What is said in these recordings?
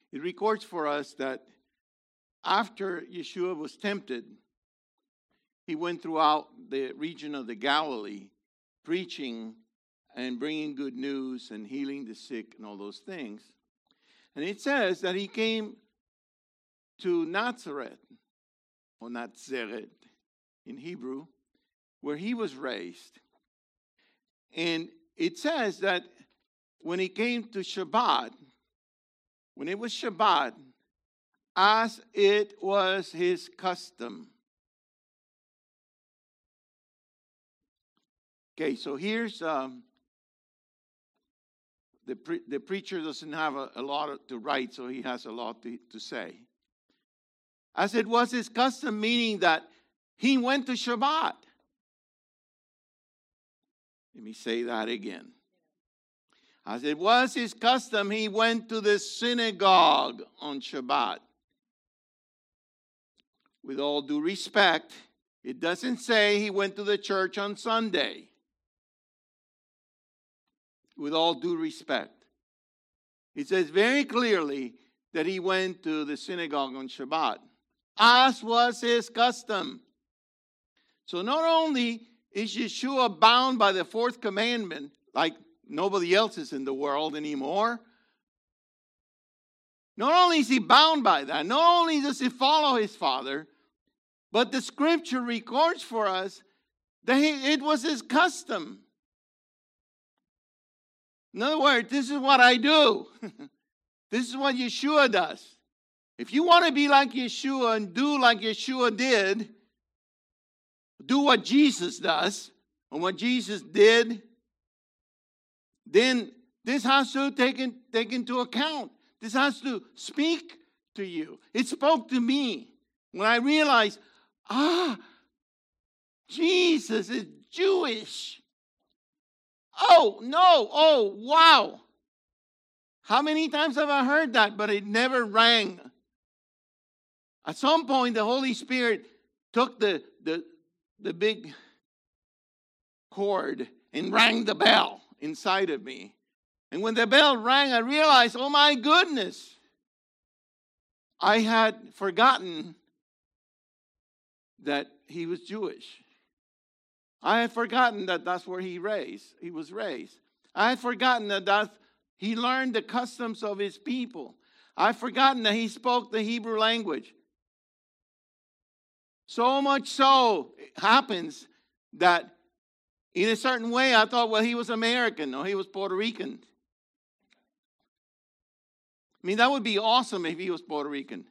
It records for us that after Yeshua was tempted, he went throughout the region of the Galilee, preaching and bringing good news and healing the sick and all those things. And it says that he came to Nazareth, or Nazareth in Hebrew, where he was raised. And it says that when he came to Shabbat, when it was Shabbat, as it was his custom. Okay, so here's the preacher doesn't have a lot to write, so he has a lot to say. As it was his custom, meaning that he went to Shabbat. Let me say that again. As it was his custom, he went to the synagogue on Shabbat. With all due respect, it doesn't say he went to the church on Sunday. With all due respect. It says very clearly that he went to the synagogue on Shabbat, as was his custom. So not only is Yeshua bound by the fourth commandment, like nobody else is in the world anymore, not only is he bound by that, not only does he follow his Father, but the scripture records for us that it was his custom. In other words, this is what I do. This is what Yeshua does. If you want to be like Yeshua and do like Yeshua did, do what Jesus does, and what Jesus did, then this has to take into account. This has to speak to you. It spoke to me when I realized, Jesus is Jewish. Oh, no. Oh, wow. How many times have I heard that, but it never rang? At some point, the Holy Spirit took the big cord and rang the bell inside of me. And when the bell rang, I realized, oh my goodness, I had forgotten that he was Jewish. I had forgotten that that's where he was raised. I had forgotten that he learned the customs of his people. I had forgotten that he spoke the Hebrew language. So much so it happens that in a certain way I thought, well, he was American or he was Puerto Rican. I mean, that would be awesome if he was Puerto Rican.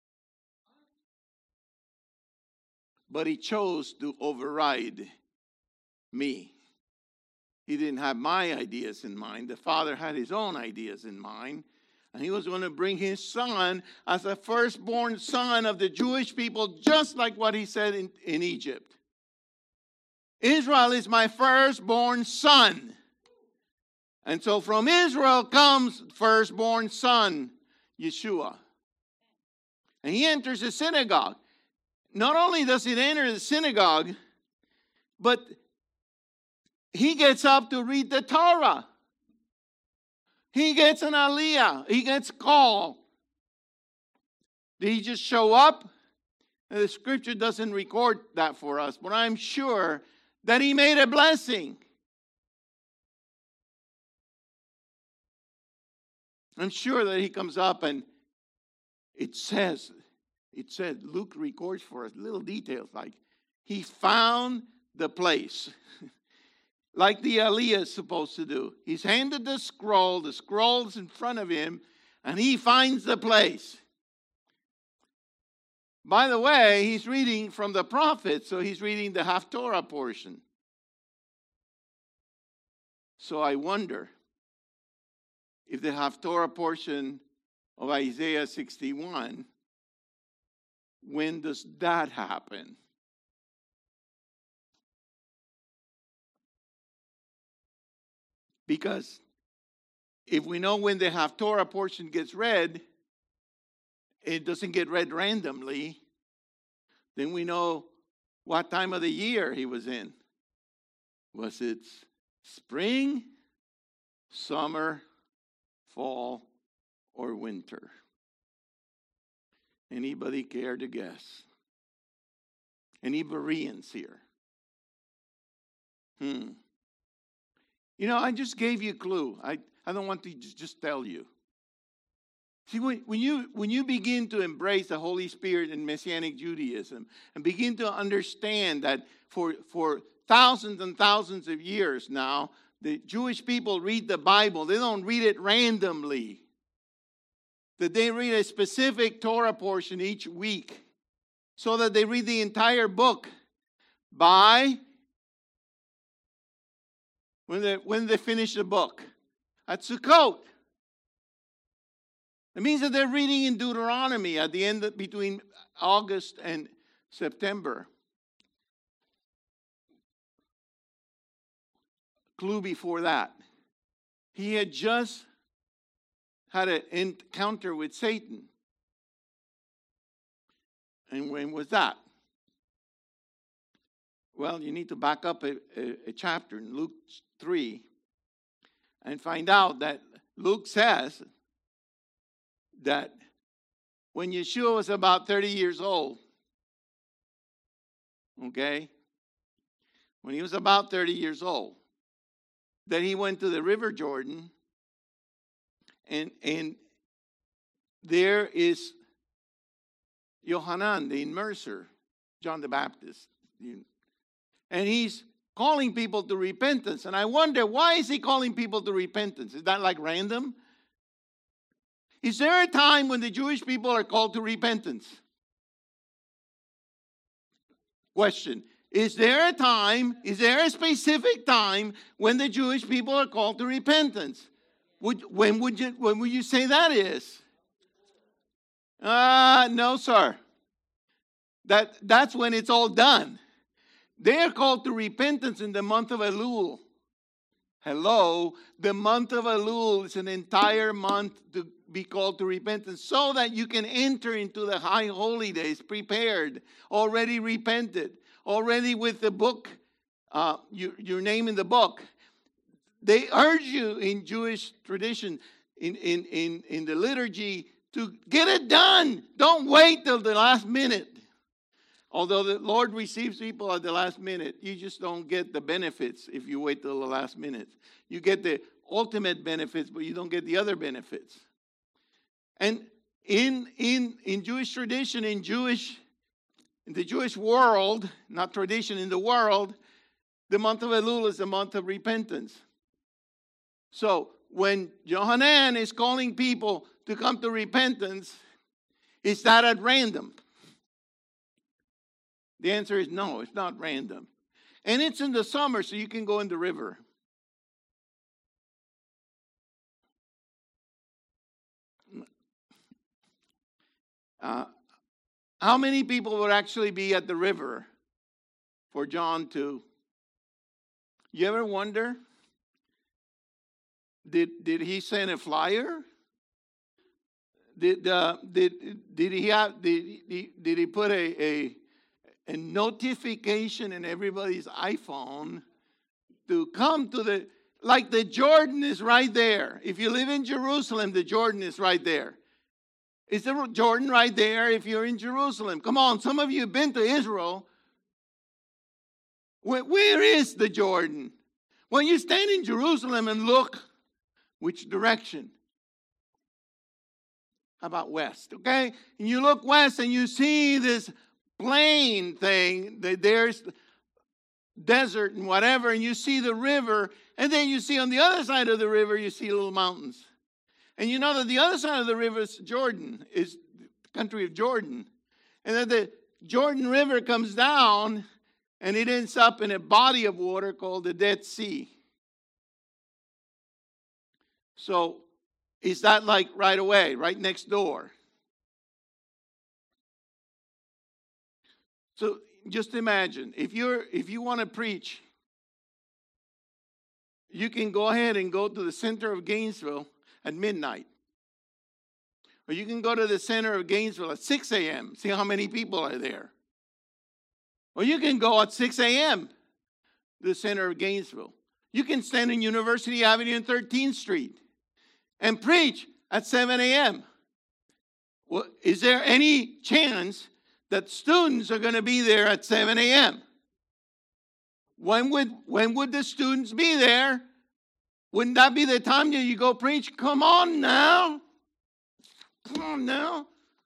But he chose to override me. He didn't have my ideas in mind. The Father had his own ideas in mind. And he was going to bring his son as a firstborn son of the Jewish people, just like what he said in Egypt. Israel is my firstborn son. And so from Israel comes firstborn son, Yeshua. And he enters the synagogue. Not only does he enter the synagogue, but he gets up to read the Torah. He gets an aliyah. He gets called. Did he just show up? The scripture doesn't record that for us, but I'm sure that he made a blessing. I'm sure that he comes up and it says, Luke records for us little details like he found the place. Like the aliyah is supposed to do. He's handed the scroll is in front of him, and he finds the place. By the way, he's reading from the prophets, so he's reading the Haftorah portion. So I wonder if the Haftorah portion of Isaiah 61, when does that happen? Because if we know when the Haftorah portion gets read, it doesn't get read randomly, then we know what time of the year he was in. Was it spring, summer, fall, or winter? Anybody care to guess? Any Bereans here? You know, I just gave you a clue. I don't want to just tell you. See, when you begin to embrace the Holy Spirit in Messianic Judaism and begin to understand that for thousands and thousands of years now, the Jewish people read the Bible. They don't read it randomly. That they read a specific Torah portion each week so that they read the entire book by when they finish the book at Sukkot. It means that they're reading in Deuteronomy at the end between August and September. Clue before that. He had just had an encounter with Satan. And when was that? Well, you need to back up a chapter in Luke 3 and find out that Luke says that when Yeshua was about 30 years old, okay, when he was about 30 years old, that he went to the River Jordan, and there is Yohanan, the immerser, John the Baptist, and he's calling people to repentance. And I wonder, why is he calling people to repentance? Is that like random? Is there a time when the Jewish people are called to repentance? Question. Is there a specific time when the Jewish people are called to repentance? When would you say that is? No, sir. That's when it's all done. They are called to repentance in the month of Elul. Hello, the month of Elul is an entire month to be called to repentance so that you can enter into the high holy days prepared, already repented, already with the book, your name in the book. They urge you in Jewish tradition, in the liturgy, to get it done. Don't wait till the last minute. Although the Lord receives people at the last minute, you just don't get the benefits if you wait till the last minute. You get the ultimate benefits, but you don't get the other benefits. And in Jewish tradition, in the Jewish world, not tradition, in the world, the month of Elul is the month of repentance. So when Yohanan is calling people to come to repentance, is that at random? The answer is no, it's not random. And it's in the summer, so you can go in the river. How many people would actually be at the river for John to? You ever wonder? Did he send a flyer? Did he put a notification in everybody's iPhone to come to the Jordan is right there. If you live in Jerusalem, the Jordan is right there. Is the Jordan right there if you're in Jerusalem? Come on, some of you have been to Israel. Where is the Jordan? When you stand in Jerusalem and look, which direction? How about west, okay? And you look west and you see this plain thing, there's desert and whatever, and you see the river, and then you see on the other side of the river, you see little mountains. And you know that the other side of the river is Jordan, is the country of Jordan. And then the Jordan River comes down, and it ends up in a body of water called the Dead Sea. So, is that like right away, right next door? So just imagine, if you want to preach, you can go ahead and go to the center of Gainesville at midnight. Or you can go to the center of Gainesville at 6 a.m., see how many people are there. Or you can go at 6 a.m. to the center of Gainesville. You can stand in University Avenue and 13th Street and preach at 7 a.m. Well, is there any chance that students are going to be there at 7 a.m.? When would the students be there? Wouldn't that be the time that you go preach? Come on now. Come on now.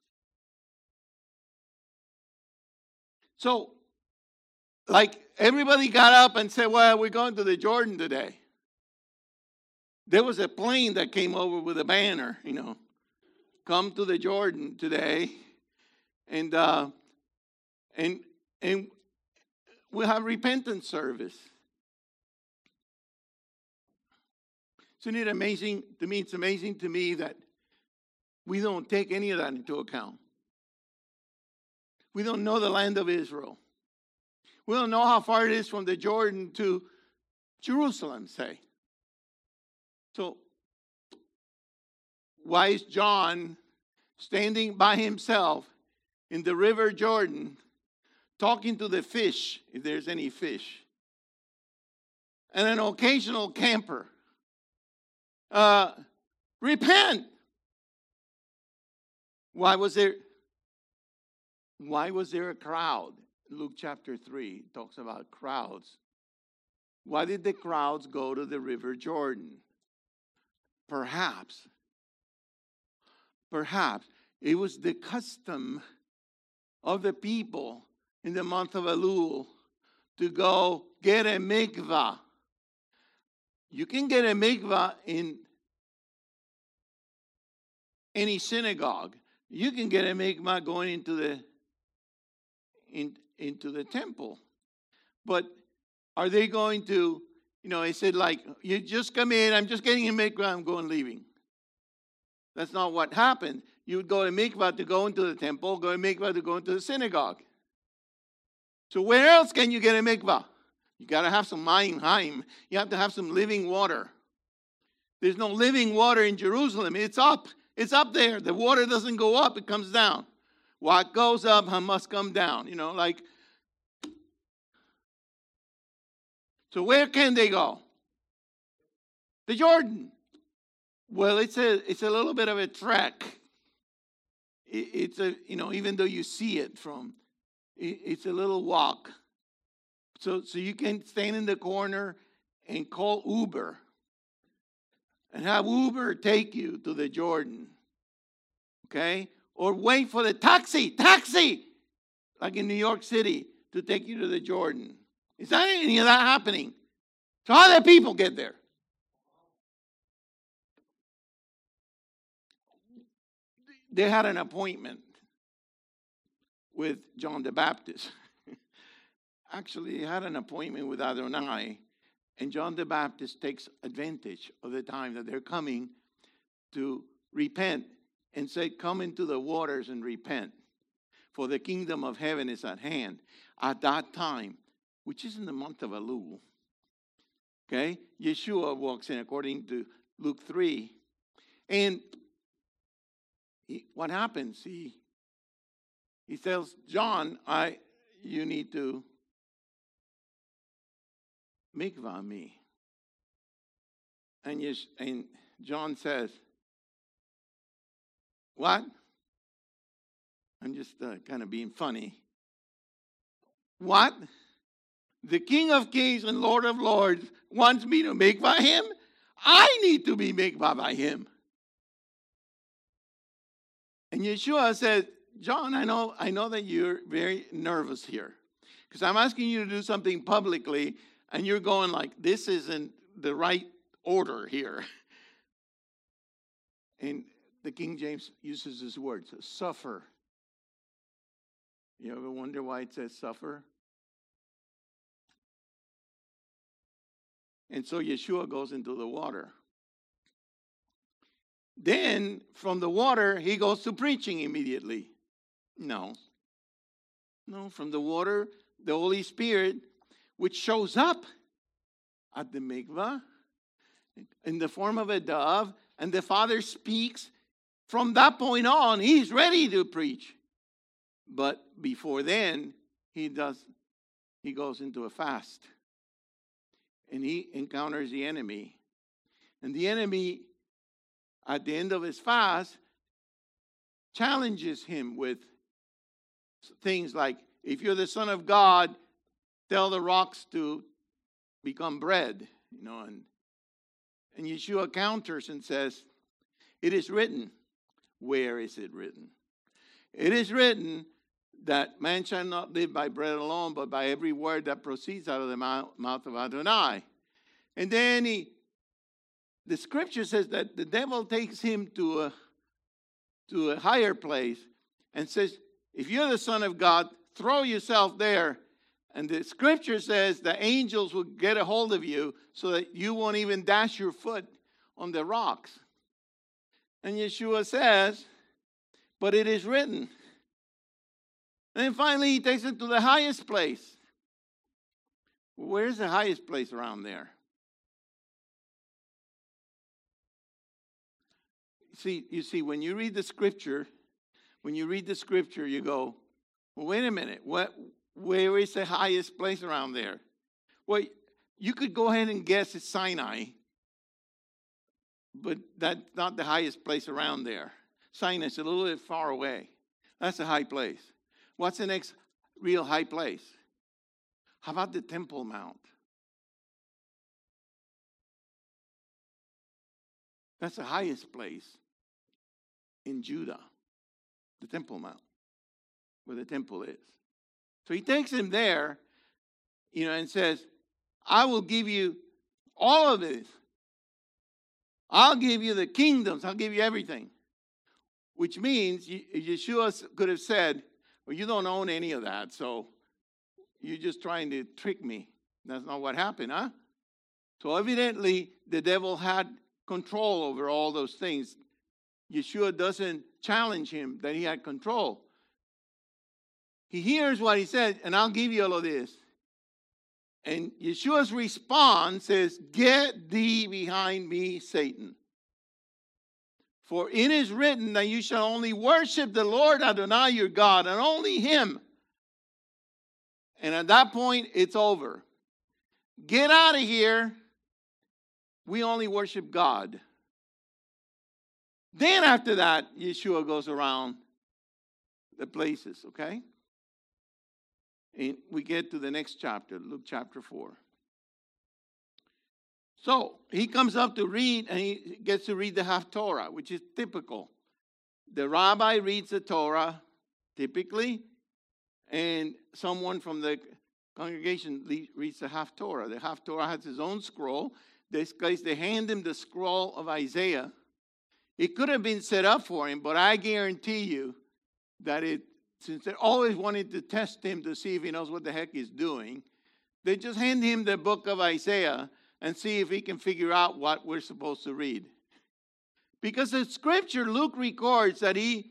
So, like, everybody got up and said, well, we're going to the Jordan today. There was a plane that came over with a banner, come to the Jordan today. And we'll have repentance service. Isn't it amazing to me? It's amazing to me that we don't take any of that into account. We don't know the land of Israel. We don't know how far it is from the Jordan to Jerusalem, say. So, why is John standing by himself in the river Jordan, talking to the fish, if there's any fish, and an occasional camper? Repent. Why was there a crowd? Luke chapter 3 talks about crowds. Why did the crowds go to the river Jordan? Perhaps it was the custom of the people in the month of Elul to go get a mikvah. You can get a mikvah in any synagogue. You can get a mikvah going into the temple. But are they going to, they said, like, you just come in, I'm just getting a mikvah, I'm going leaving. That's not what happened. You would go to mikvah to go into the temple, go to mikvah to go into the synagogue. So where else can you get a mikvah? You got to have some mayim haim. You have to have some living water. There's no living water in Jerusalem. It's up. It's up there. The water doesn't go up. It comes down. What goes up must come down. So where can they go? The Jordan. Well, it's a little bit of a trek. It's even though you see it from, it's a little walk. So you can stand in the corner and call Uber and have Uber take you to the Jordan. Okay? Or wait for the taxi, like in New York City, to take you to the Jordan. Is that any of that happening? So how do people get there? They had an appointment with John the Baptist. Actually, he had an appointment with Adonai, and John the Baptist takes advantage of the time that they're coming to repent and say, come into the waters and repent, for the kingdom of heaven is at hand. At that time, which is in the month of Elul, okay, Yeshua walks in according to Luke 3, and what happens? He tells John, you need to mikvah me. And John says, what? I'm just kind of being funny. What? The King of Kings and Lord of Lords wants me to mikvah him? I need to be mikvah by him. And Yeshua said, John, I know that you're very nervous here, because I'm asking you to do something publicly, and you're going like, this isn't the right order here. And the King James uses his words, suffer. You ever wonder why it says suffer? And so Yeshua goes into the water. Then, from the water, he goes to preaching immediately. No, from the water, the Holy Spirit, which shows up at the mikvah in the form of a dove, and the Father speaks. From that point on, he's ready to preach. But before then, he goes into a fast. And he encounters the enemy. And the enemy, at the end of his fast, challenges him with things like, if you're the Son of God, tell the rocks to become bread. And Yeshua counters and says, it is written. Where is it written? It is written that man shall not live by bread alone, but by every word that proceeds out of the mouth of Adonai. And then the scripture says that the devil takes him to a higher place and says, if you're the Son of God, throw yourself there. And the scripture says the angels will get a hold of you so that you won't even dash your foot on the rocks. And Yeshua says, but it is written. And then finally he takes it to the highest place. Where's the highest place around there? You see, when you read the scripture, you go, well, wait a minute, where is the highest place around there? Well, you could go ahead and guess it's Sinai, but that's not the highest place around there. Sinai is a little bit far away. That's a high place. What's the next real high place? How about the Temple Mount? That's the highest place in Judah, the Temple Mount, where the temple is. So he takes him there, and says, I will give you all of this. I'll give you the kingdoms. I'll give you everything. Which means Yeshua could have said, well, you don't own any of that, so you're just trying to trick me. That's not what happened, huh? So evidently, the devil had control over all those things. Yeshua doesn't challenge him that he had control. He hears what he said, and I'll give you all of this. And Yeshua's response is, get thee behind me, Satan. For it is written that you shall only worship the Lord Adonai your God, and only him. And at that point, it's over. Get out of here. We only worship God. Then after that, Yeshua goes around the places, okay? And we get to the next chapter, Luke chapter 4. So he comes up to read, and he gets to read the Haftorah, which is typical. The rabbi reads the Torah, typically, and someone from the congregation reads the Haftorah. The Haftorah has his own scroll. This case, they hand him the scroll of Isaiah. It could have been set up for him, but I guarantee you that since they always wanted to test him to see if he knows what the heck he's doing, they just hand him the book of Isaiah and see if he can figure out what we're supposed to read. Because the scripture, Luke records that he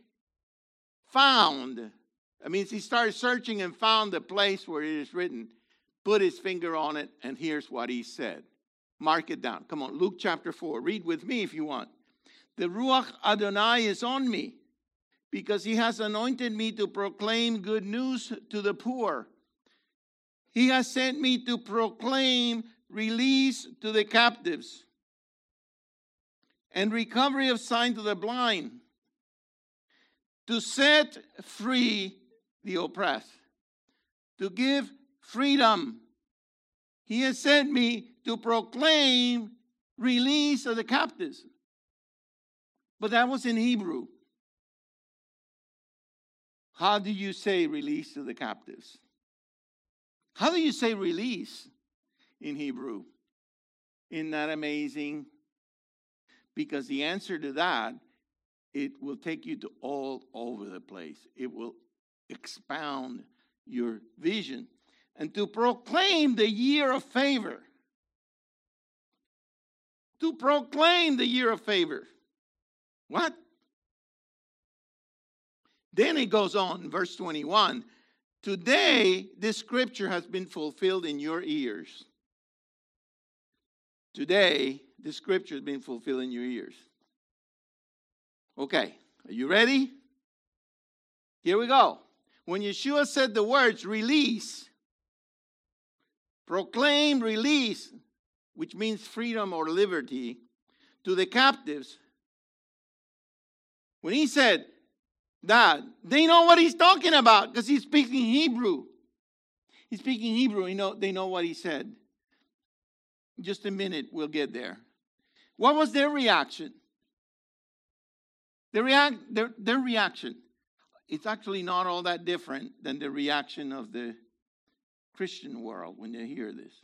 he started searching and found the place where it is written, put his finger on it, and here's what he said. Mark it down. Come on, Luke chapter 4. Read with me if you want. The Ruach Adonai is on me, because he has anointed me to proclaim good news to the poor. He has sent me to proclaim release to the captives and recovery of sight to the blind, to set free the oppressed, to give freedom. He has sent me to proclaim release of the captives. But that was in Hebrew. How do you say release to the captives? How do you say release in Hebrew? Isn't that amazing? Because the answer to that, it will take you to all over the place. It will expound your vision. And to proclaim the year of favor. To proclaim the year of favor. What? Then it goes on, verse 21. Today, this scripture has been fulfilled in your ears. Today, this scripture has been fulfilled in your ears. Okay, are you ready? Here we go. When Yeshua said the words release, proclaim release, which means freedom or liberty, to the captives. When he said, that. They know what he's talking about because he's speaking Hebrew. He's speaking Hebrew. They know what he said. In just a minute, we'll get there. What was their reaction? Their reaction. It's actually not all that different than the reaction of the Christian world when they hear this.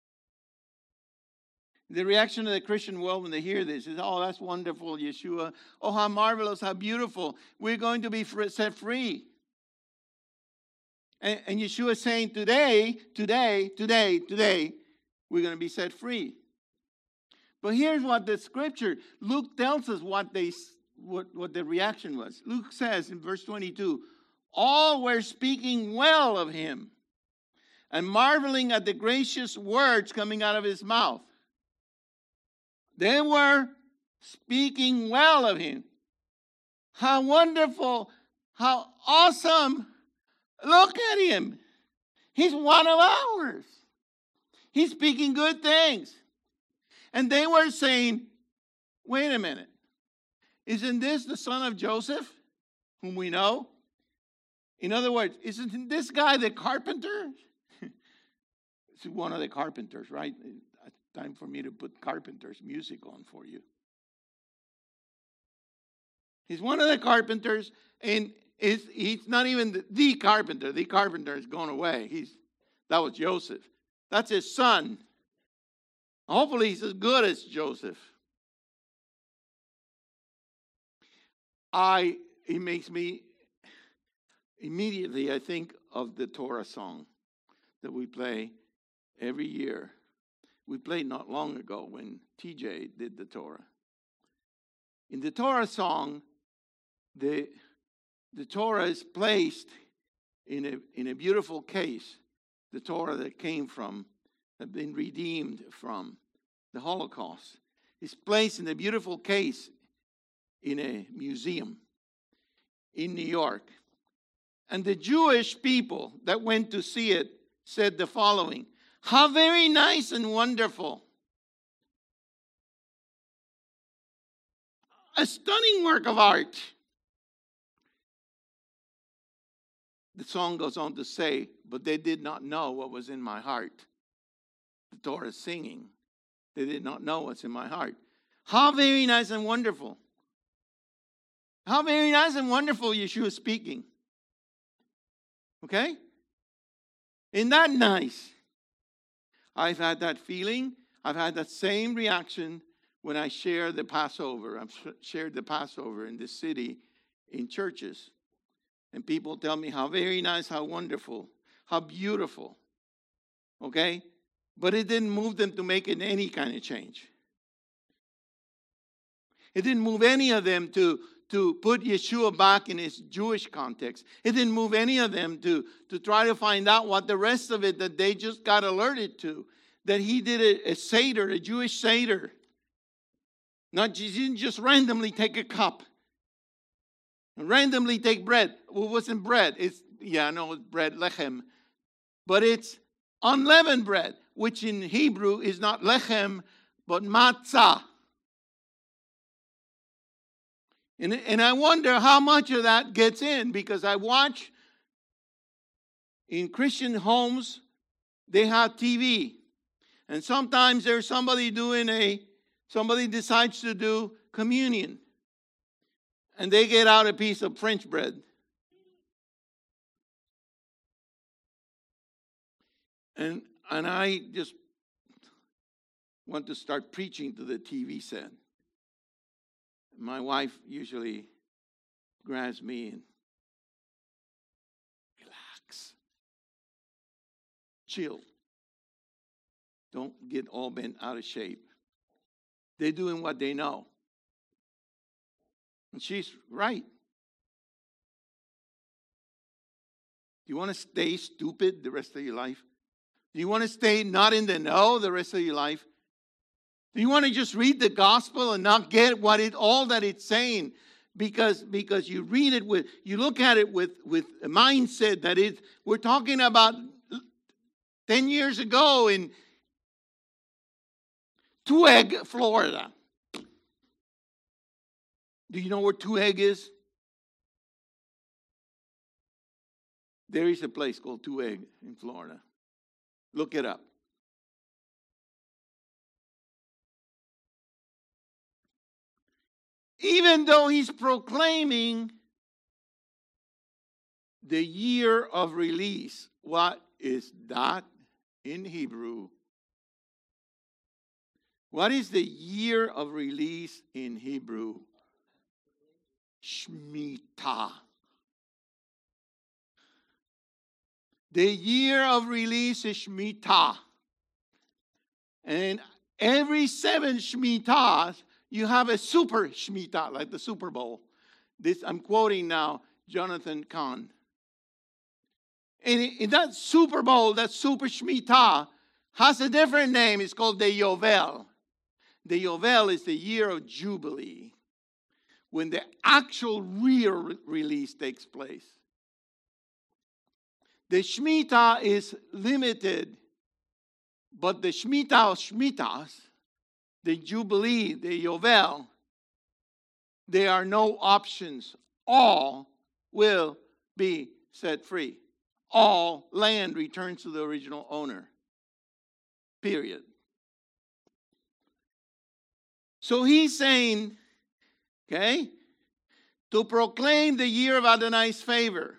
The reaction of the Christian world when they hear this is, oh, that's wonderful, Yeshua. Oh, how marvelous, how beautiful. We're going to be set free. And Yeshua is saying, today, we're going to be set free. But here's what the scripture, Luke tells us what the reaction was. Luke says in verse 22, all were speaking well of him and marveling at the gracious words coming out of his mouth. They were speaking well of him. How wonderful, how awesome. Look at him. He's one of ours. He's speaking good things. And they were saying, wait a minute. Isn't this the son of Joseph, whom we know? In other words, isn't this guy the carpenter? It's one of the carpenters, right? Time for me to put carpenter's music on for you. He's one of the carpenters, and he's not even the carpenter. The carpenter has gone away. That was Joseph. That's his son. Hopefully he's as good as Joseph. It makes me immediately, I think of the Torah song that we play every year. We played not long ago when TJ did the Torah. In the Torah song, the Torah is placed in a beautiful case. The Torah that had been redeemed from the Holocaust, is placed in a beautiful case in a museum in New York. And the Jewish people that went to see it said the following, how very nice and wonderful. A stunning work of art. The song goes on to say, but they did not know what was in my heart. The Torah is singing. They did not know what's in my heart. How very nice and wonderful. How very nice and wonderful Yeshua is speaking. Okay? Isn't that nice? I've had that feeling. I've had that same reaction when I share the Passover. I've shared the Passover in this city in churches. And people tell me how very nice, how wonderful, how beautiful. Okay? But it didn't move them to make any kind of change. It didn't move any of them to put Yeshua back in his Jewish context. It didn't move any of them to try to find out what the rest of it that they just got alerted to. That he did a Seder, a Jewish Seder. He didn't just randomly take a cup. And randomly take bread. Well, it wasn't bread. It's bread, lechem. But it's unleavened bread, which in Hebrew is not lechem, but matzah. And I wonder how much of that gets in, because I watch in Christian homes, they have TV. And sometimes there's somebody decides to do communion. And they get out a piece of French bread. And I just want to start preaching to the TV set. My wife usually grabs me and relax. Chill. Don't get all bent out of shape. They're doing what they know. And she's right. Do you want to stay stupid the rest of your life? Do you want to stay not in the know the rest of your life? Do you want to just read the gospel and not get all that it's saying? Because you read it you look at it with a mindset that we're talking about 10 years ago in Tueg, Florida. Do you know where Tueg is? There is a place called Two Egg in Florida. Look it up. Even though he's proclaiming the year of release, what is that in Hebrew? What is the year of release in Hebrew? Shemitah. The year of release is Shemitah. And every 7 Shemitahs, you have a super Shemitah, like the Super Bowl. This I'm quoting now Jonathan Cahn. And in that Super Bowl, that super Shemitah, has a different name. It's called the Yovel. The Yovel is the year of Jubilee, when the actual real release takes place. The Shemitah is limited, but the Shemitah of Shemitahs, the Jubilee, the Yovel, there are no options. All will be set free. All land returns to the original owner. Period. So he's saying, okay, to proclaim the year of Adonai's favor.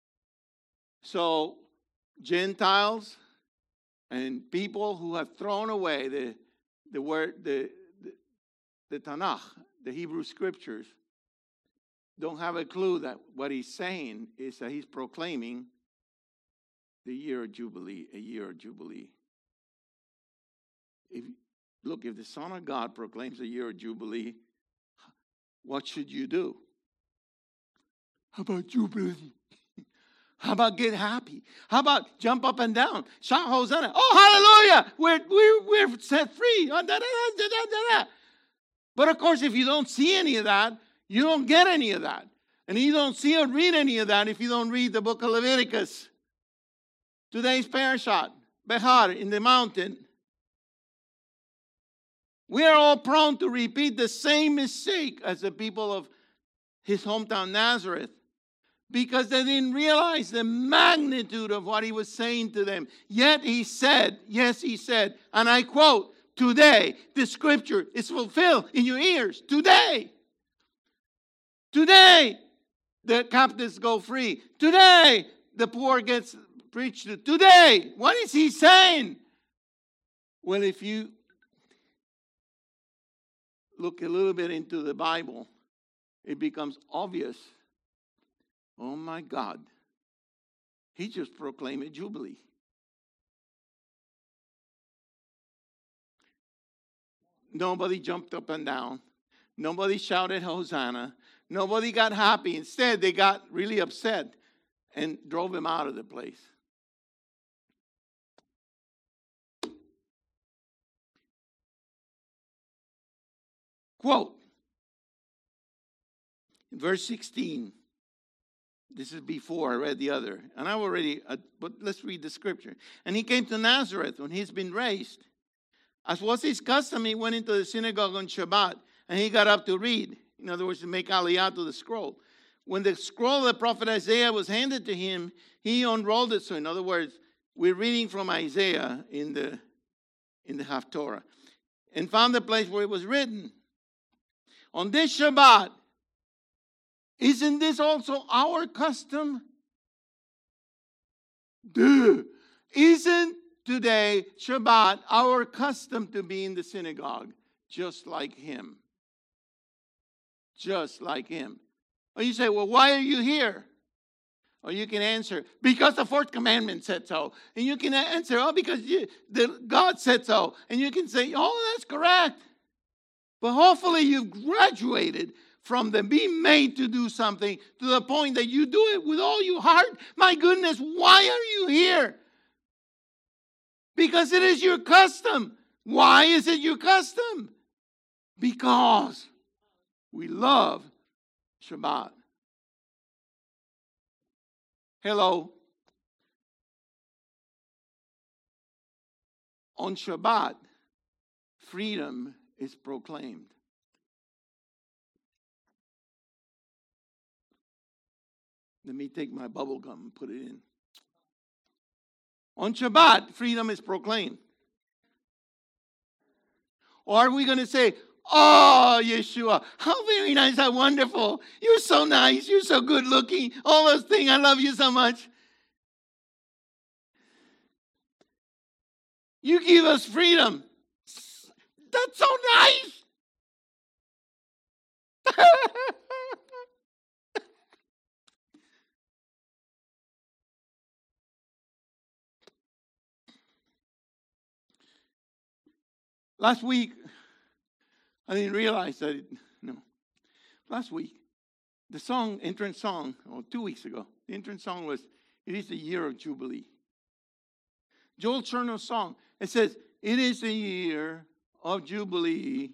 So Gentiles and people who have thrown away the word, the Tanakh, the Hebrew scriptures, don't have a clue that what he's saying is that he's proclaiming the year of Jubilee, a year of Jubilee. If the Son of God proclaims a year of Jubilee, what should you do? How about Jubilee? How about get happy? How about jump up and down? Shout Hosanna. Oh, hallelujah! We're set free. But of course, if you don't see any of that, you don't get any of that. And you don't see or read any of that if you don't read the book of Leviticus. Today's parashat, Behar, in the mountain. We are all prone to repeat the same mistake as the people of his hometown Nazareth, because they didn't realize the magnitude of what he was saying to them. Yet he said, yes, he said, and I quote, today the scripture is fulfilled in your ears. Today. Today the captives go free. Today the poor gets preached to. Today. What is he saying? Well, if you look a little bit into the Bible, it becomes obvious. Oh my God. He just proclaimed a Jubilee. Nobody jumped up and down. Nobody shouted Hosanna. Nobody got happy. Instead, they got really upset and drove him out of the place. Quote, in verse 16, this is before I read the other, and I've already, but let's read the scripture. And he came to Nazareth when he's been raised. As was his custom, he went into the synagogue on Shabbat, and he got up to read. In other words, to make aliyah to the scroll. When the scroll of the prophet Isaiah was handed to him, he unrolled it. So in other words, we're reading from Isaiah in the Haftorah, and found the place where it was written. On this Shabbat, isn't this also our custom? Isn't today, Shabbat, our custom to be in the synagogue? Just like him. Just like him. Or you say, well, why are you here? Or you can answer, because the fourth commandment said so. And you can answer, oh, because God said so. And you can say, oh, that's correct. But hopefully you've graduated from the being made to do something to the point that you do it with all your heart. My goodness, why are you here? Because it is your custom. Why is it your custom? Because we love Shabbat. Hello. On Shabbat, freedom is proclaimed. Let me take my bubble gum and put it in. On Shabbat, freedom is proclaimed. Or are we going to say, oh, Yeshua, how very nice, how wonderful. You're so nice. You're so good looking. All those things. I love you so much. You give us freedom. That's so nice. Last week, I didn't realize that. Last week, the song, entrance song, or 2 weeks ago, the entrance song was, "It is the year of Jubilee." Joel Cherno's song, it says, "It is the year of Jubilee,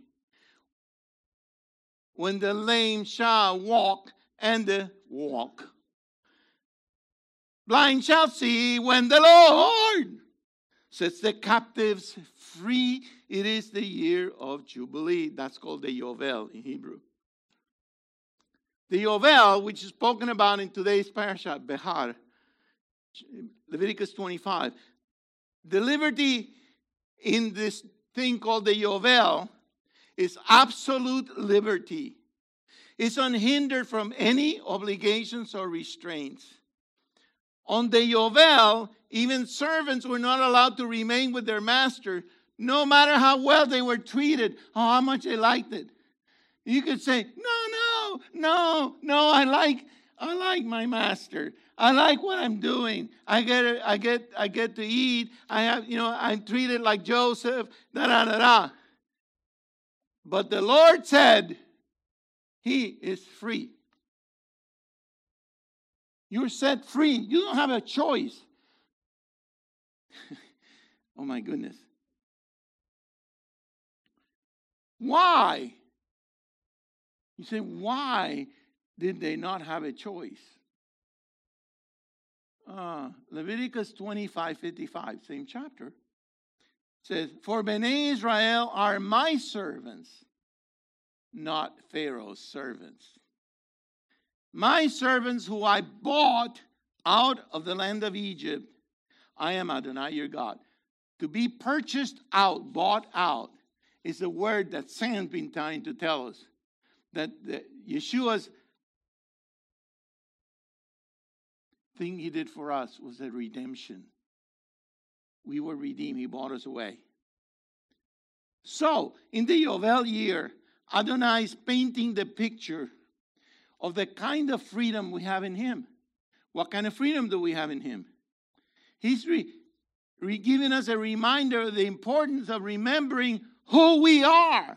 when the lame shall walk and the walk. Blind shall see when the Lord sets the captives free. It is the year of Jubilee." That's called the Yovel in Hebrew. The Yovel, which is spoken about in today's parasha, Behar, Leviticus 25. The liberty in this thing called the Yovel is absolute liberty. It's unhindered from any obligations or restraints. On the Yovel, even servants were not allowed to remain with their master, no matter how well they were treated, or how much they liked it. You could say, no, I like my master. I like what I'm doing. I get to eat. I'm treated like Joseph. But the Lord said, He is free. You're set free. You don't have a choice. Oh my goodness. Why? You say, why did they not have a choice? Leviticus 25:55, same chapter, says, "For Bnei Israel are my servants, not Pharaoh's servants. My servants who I bought out of the land of Egypt. I am Adonai your God." To be purchased out, bought out, is a word that Sam's been trying to tell us. That Yeshua's thing he did for us was a redemption. We were redeemed. He bought us away. So, in the Yovel year, Adonai is painting the picture of the kind of freedom we have in Him. What kind of freedom do we have in Him? He's giving us a reminder of the importance of remembering who we are.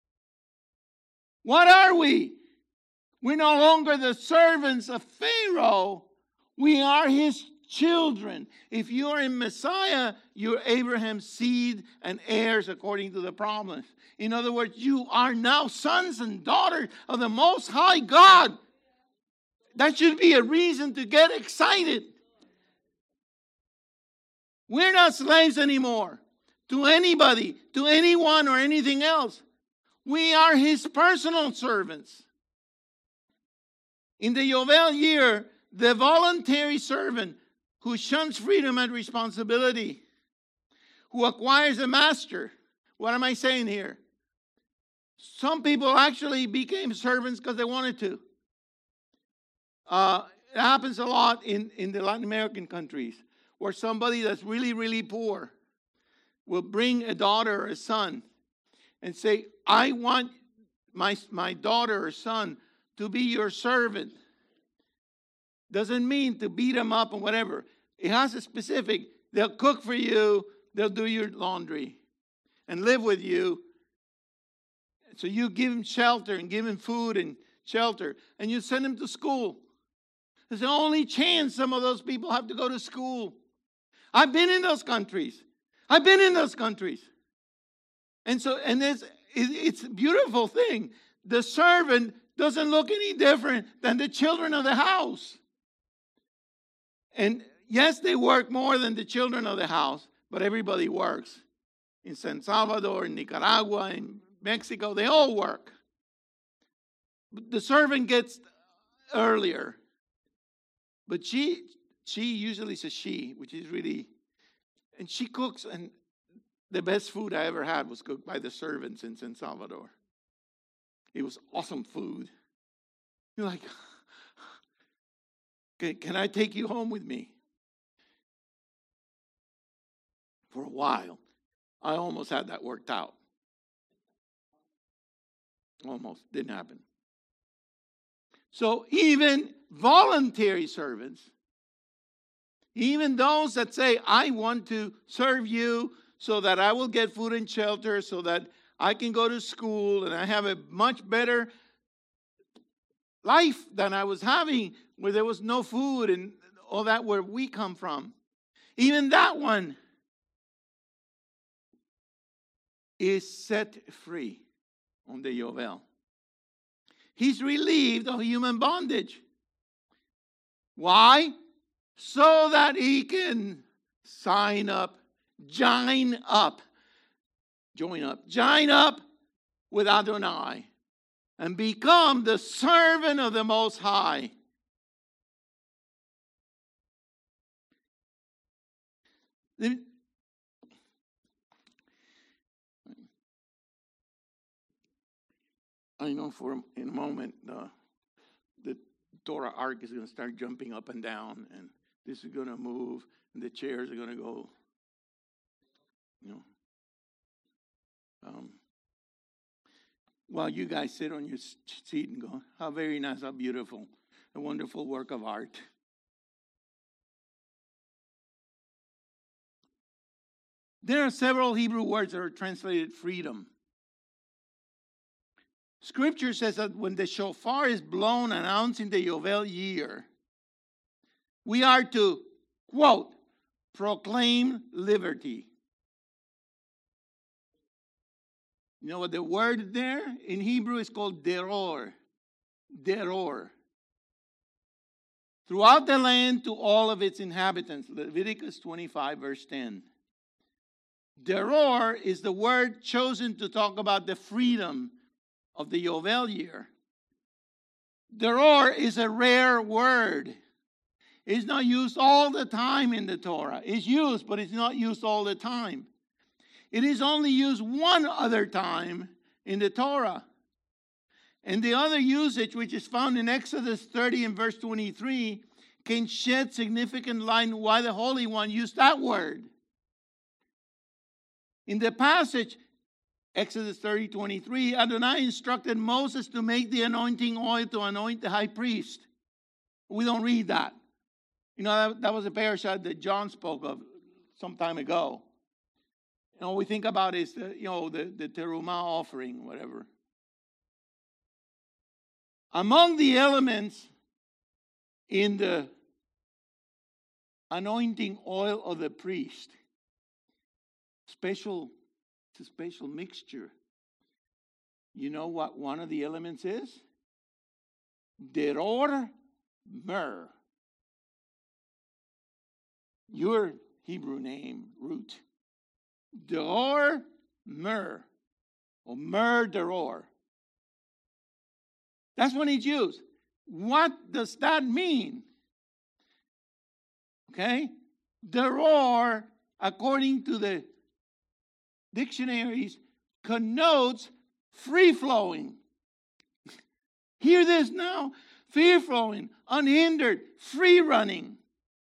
What are we? We're no longer the servants of Pharaoh. We are his children. If you are in Messiah, you're Abraham's seed and heirs according to the promise. In other words, you are now sons and daughters of the Most High God. That should be a reason to get excited. We're not slaves anymore to anybody, to anyone or anything else. We are his personal servants. In the Yovel year, the voluntary servant who shuns freedom and responsibility, who acquires a master. What am I saying here? Some people actually became servants because they wanted to. It happens a lot in the Latin American countries, where somebody that's really, really poor will bring a daughter or a son and say, I want my daughter or son to be your servant. Doesn't mean to beat them up or whatever. It has a specific, they'll cook for you, they'll do your laundry, and live with you. So you give him shelter and give him food and shelter, and you send him to school. It's the only chance some of those people have to go to school. I've been in those countries. And so, it's a beautiful thing. The servant doesn't look any different than the children of the house. And yes, they work more than the children of the house, but everybody works. In San Salvador, in Nicaragua, in Mexico, they all work. The servant gets earlier. But she usually says she, which is really And she cooks, and the best food I ever had was cooked by the servants in San Salvador. It was awesome food. You're like, can I take you home with me? For a while, I almost had that worked out. Almost. Didn't happen. So even voluntary servants, even those that say, I want to serve you so that I will get food and shelter, so that I can go to school and I have a much better life than I was having where there was no food and all that where we come from. Even that one is set free on the Yovel. He's relieved of human bondage. Why? So that he can join up with Adonai and become the servant of the Most High. I know in a moment the Torah Ark is going to start jumping up and down, and this is going to move, and the chairs are going to go, while you guys sit on your seat and go, how very nice, how beautiful, a wonderful work of art. There are several Hebrew words that are translated freedom. Scripture says that when the shofar is blown announcing the Yovel year, we are to, quote, proclaim liberty. You know what the word there in Hebrew is called deror. Deror. Throughout the land to all of its inhabitants. Leviticus 25, verse 10. Deror is the word chosen to talk about the freedom of the Yovel year. Deror is a rare word. It's not used all the time in the Torah. It's used, but it's not used all the time. It is only used one other time in the Torah. And the other usage, which is found in Exodus 30 and verse 23, can shed significant light on why the Holy One used that word. In the passage, Exodus 30:23, Adonai instructed Moses to make the anointing oil to anoint the high priest. We don't read that. You know, that was a parasha that John spoke of some time ago. And all we think about is the terumah offering, whatever. Among the elements in the anointing oil of the priest, it's a special mixture. You know what one of the elements is? Deror myrrh. Your Hebrew name, root. Deror myrrh. Or myrrh deror. That's when it's used. What does that mean? Okay? Deror, according to the dictionaries, connotes free-flowing. Hear this now. Free-flowing, unhindered, free-running.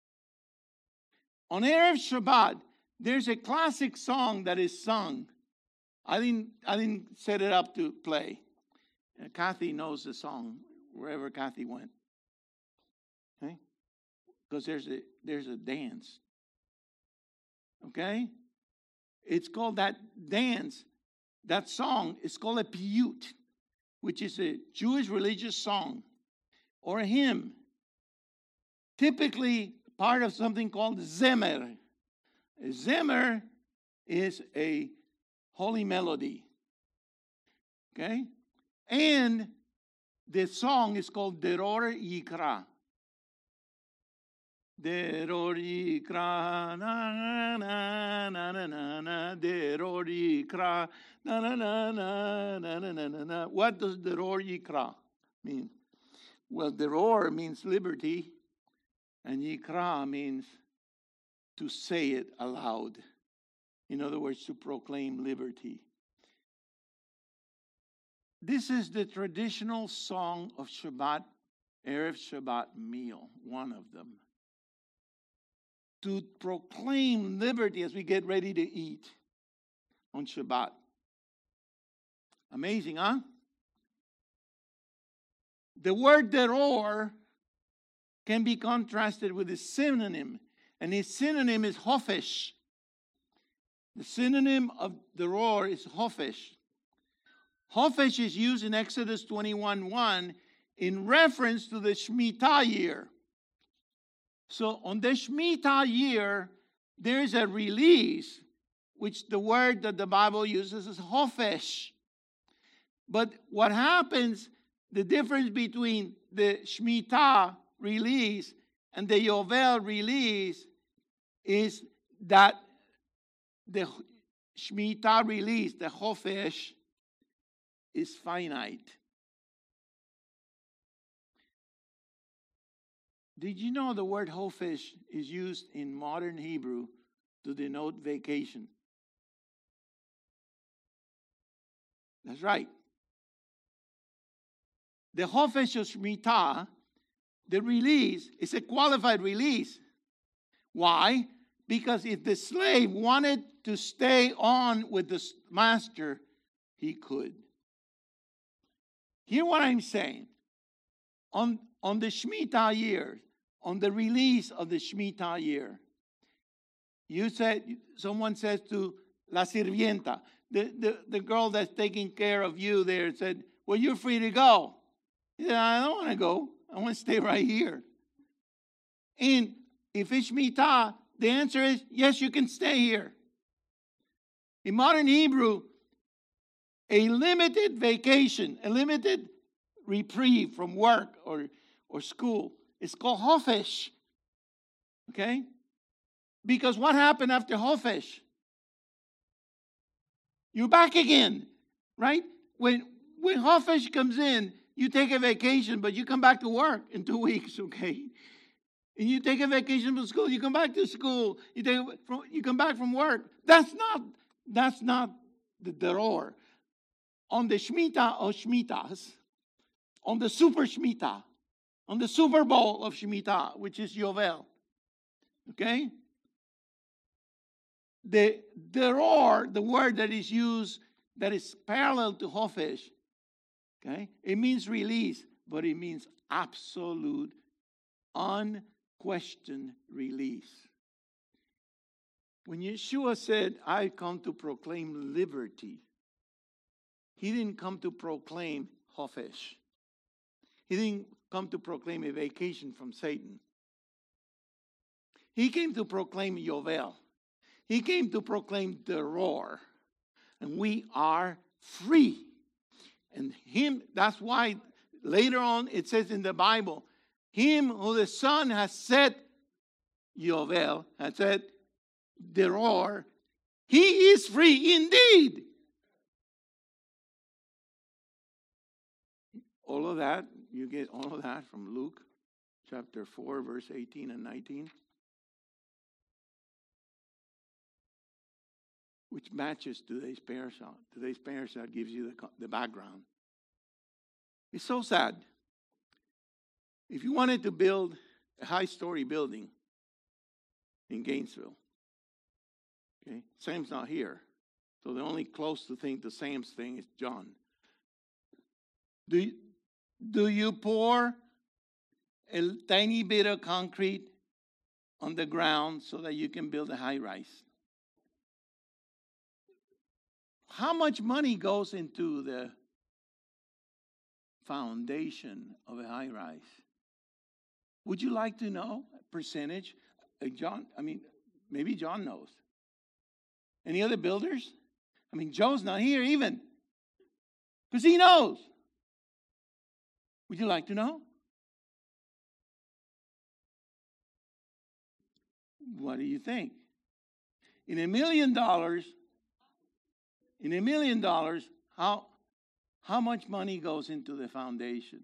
On Erev Shabbat, there's a classic song that is sung. I didn't set it up to play. Kathy knows the song wherever Kathy went. Okay? Because there's a dance. Okay? It's called that dance. That song is called a piyut, which is a Jewish religious song or a hymn. Typically part of something called zemer. A zemer is a holy melody. Okay? And the song is called Deror Yikra. Deror Yikra, na na na na na na na. Deror Yikra, na na na na na na na na. What does Deror Yikra mean? Well, Deror means liberty, and Yikra means to say it aloud. In other words, to proclaim liberty. This is the traditional song of Shabbat, Erev Shabbat meal, one of them. To proclaim liberty as we get ready to eat on Shabbat. Amazing, huh? The word deror can be contrasted with a synonym, and his synonym is hofesh. The synonym of deror is hofesh. Hofesh is used in Exodus 21:1 in reference to the Shemitah year. So on the Shemitah year, there is a release, which the word that the Bible uses is hofesh. But what happens, the difference between the Shemitah release and the Yovel release is that the Shemitah release, the hofesh, is finite. Did you know the word hofesh is used in modern Hebrew to denote vacation? That's right. The hofesh of Shemitah, the release, is a qualified release. Why? Because if the slave wanted to stay on with the master, he could. Hear what I'm saying. On the Shemitah year, on the release of the Shemitah year, someone says to la sirvienta, the girl that's taking care of you there, said, well, you're free to go. He said, I don't want to go. I want to stay right here. And if it's Shemitah, the answer is, yes, you can stay here. In modern Hebrew, a limited vacation, a limited reprieve from work or school is called hofesh. Okay? Because what happened after hofesh? You're back again, right? When hofesh comes in, you take a vacation, but you come back to work in 2 weeks, okay? And you take a vacation from school, you come back to school, you come back from work. That's not the deror. On the Shemitah of Shemitahs, on the super Shemitah, on the Super Bowl of Shemitah, which is Yovel. Okay? The deror, the word that is used, that is parallel to hofesh, okay? It means release, but it means absolute, unquestioned release. When Yeshua said, I come to proclaim liberty, he didn't come to proclaim hofesh. He didn't come to proclaim a vacation from Satan. He came to proclaim Yovel. He came to proclaim deror. And we are free. And that's why later on it says in the Bible, him who the Son has set, Yovel, has said, deror, he is free indeed. All of that, you get all of that from Luke chapter 4, verse 18 and 19. Which matches today's parasha. Today's parasha gives you the background. It's so sad. If you wanted to build a high-story building in Gainesville, okay, Sam's not here. So the only close to Sam's thing is John. Do you pour a tiny bit of concrete on the ground so that you can build a high-rise? How much money goes into the foundation of a high-rise? Would you like to know a percentage? Maybe John knows. Any other builders? Joe's not here even. Because he knows. Would you like to know? What do you think? In $1 million, how much money goes into the foundation?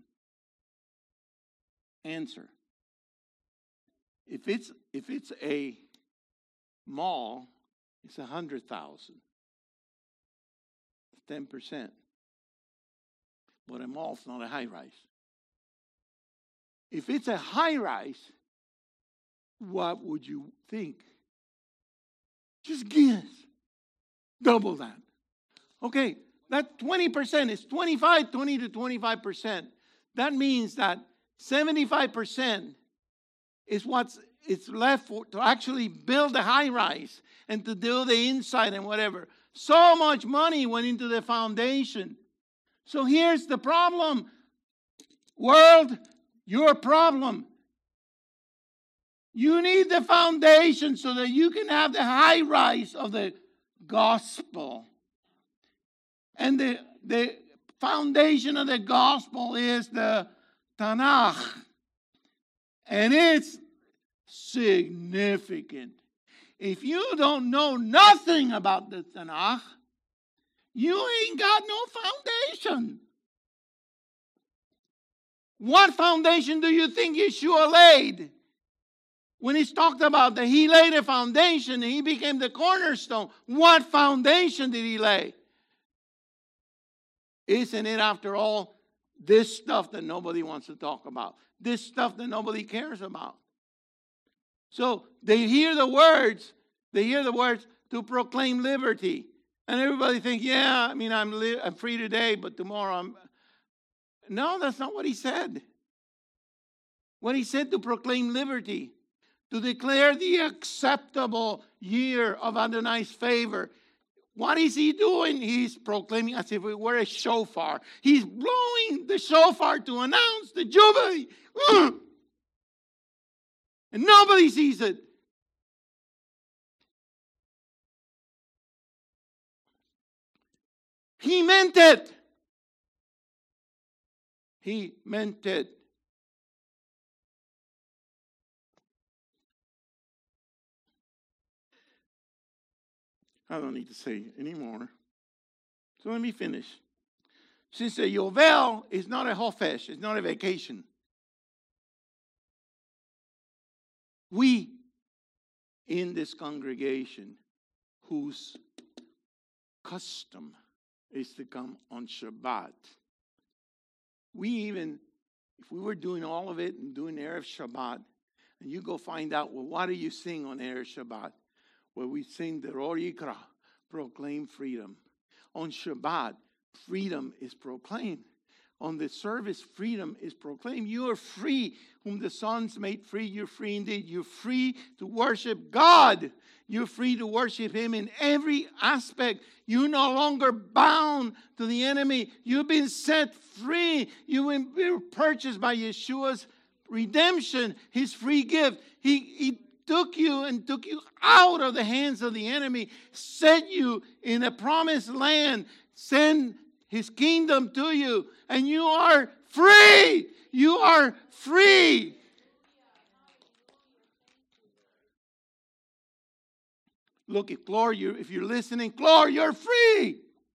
Answer. If it's a mall is 100,000. 10%. But a mall's not a high rise. If it's a high rise, what would you think? Just guess. Double that. Okay, that 20% is 20 to 25%. That means that 75% is what's left to actually build a high rise and to do the inside and whatever. So much money went into the foundation. So here's the problem. World, your problem. You need the foundation so that you can have the high rise of the gospel. And the foundation of the gospel is the Tanakh. And it's significant. If you don't know nothing about the Tanakh, you ain't got no foundation. What foundation do you think Yeshua laid? When he's talked about that he laid a foundation and he became the cornerstone, what foundation did he lay? Isn't it, after all, this stuff that nobody wants to talk about? This stuff that nobody cares about. So they hear the words to proclaim liberty. And everybody thinks, yeah, I mean, I'm free today, but tomorrow I'm... No, that's not what he said. What he said, to proclaim liberty, to declare the acceptable year of Adonai's favor. What is he doing? He's proclaiming as if it were a shofar. He's blowing the shofar to announce the Jubilee. And nobody sees it. He meant it. He meant it. I don't need to say anymore. So let me finish. Since the Yovel is not a Hofesh, it's not a vacation. We in this congregation whose custom is to come on Shabbat. We even, if we were doing all of it and doing Erev Shabbat, and you go find out, well, what do you sing on Erev Shabbat? Well, we sing the Ror Yikra, proclaim freedom. On Shabbat, freedom is proclaimed. On the service, freedom is proclaimed. You are free. Whom the Son's made free, you're free indeed. You're free to worship God. You're free to worship Him in every aspect. You're no longer bound to the enemy. You've been set free. You've been purchased by Yeshua's redemption, His free gift. He took you and took you out of the hands of the enemy, set you in a promised land, send His kingdom to you, and you are free. You are free. Look, if you're listening, Glor, you're free.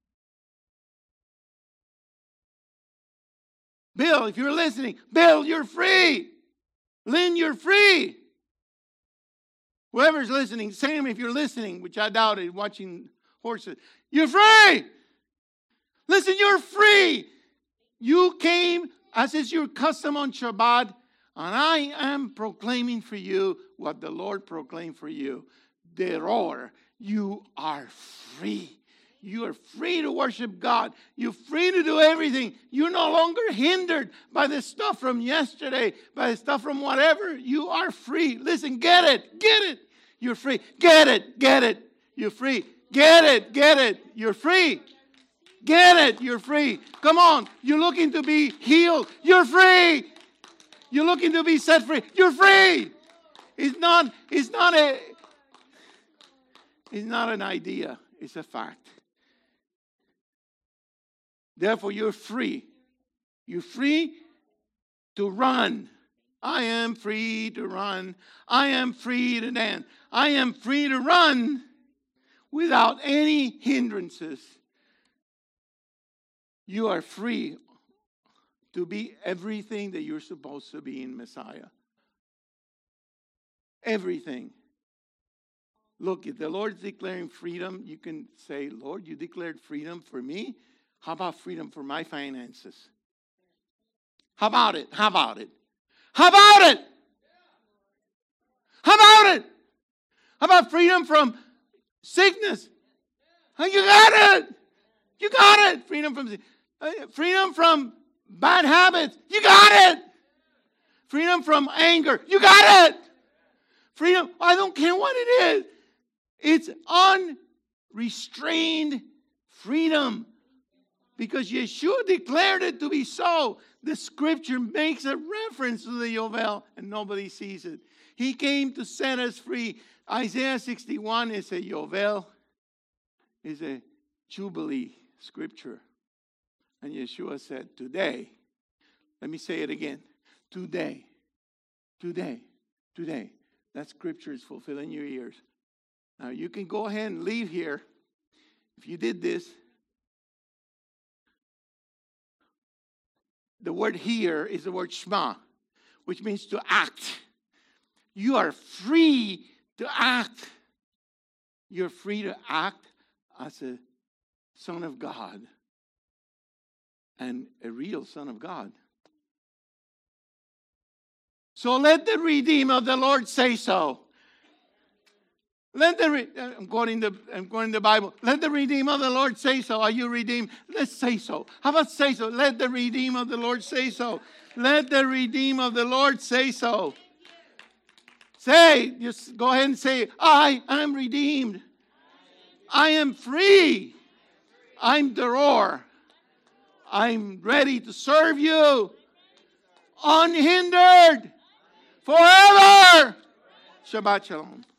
Bill, if you're listening, Bill, you're free. Lynn, you're free. Whoever's listening, Sam, if you're listening, which I doubted, watching horses, you're free. Listen, you're free. You came, as is your custom on Shabbat, and I am proclaiming for you what the Lord proclaimed for you. Deror, you are free. You are free to worship God. You're free to do everything. You're no longer hindered by the stuff from yesterday, by the stuff from whatever. You are free. Listen, get it. Get it. You're free. Get it. Get it. You're free. Get it. Get it. You're free. Get it. You're free. Come on. You're looking to be healed. You're free. You're looking to be set free. You're free. It's not an idea. It's a fact. Therefore, you're free. You're free to run. I am free to run. I am free to dance. I am free to run without any hindrances. You are free to be everything that you're supposed to be in Messiah. Everything. Look, if the Lord's declaring freedom, you can say, Lord, you declared freedom for me. How about freedom for my finances? How about it? How about it? How about it? How about it? How about freedom from sickness? You got it. You got it. Freedom from bad habits. You got it. Freedom from anger. You got it. Freedom. I don't care what it is. It's unrestrained freedom. Because Yeshua declared it to be so. The scripture makes a reference to the Yovel and nobody sees it. He came to set us free. Isaiah 61 is a Yovel, is a Jubilee scripture. And Yeshua said, today, let me say it again, today, that scripture is fulfilling your ears. Now you can go ahead and leave here if you did this. The word here is the word shema, which means to act. You are free to act. You're free to act as a son of God and a real son of God. So let the redeemed of the Lord say so. I'm quoting the Bible. Let the redeemed of the Lord say so. Are you redeemed? Let's say so. How about say so? Let the redeemed of the Lord say so. Let the redeemed of the Lord say so. Say, just go ahead and say, I am redeemed. I am free. I'm Doror. I'm ready to serve you. Unhindered. Forever. Shabbat shalom.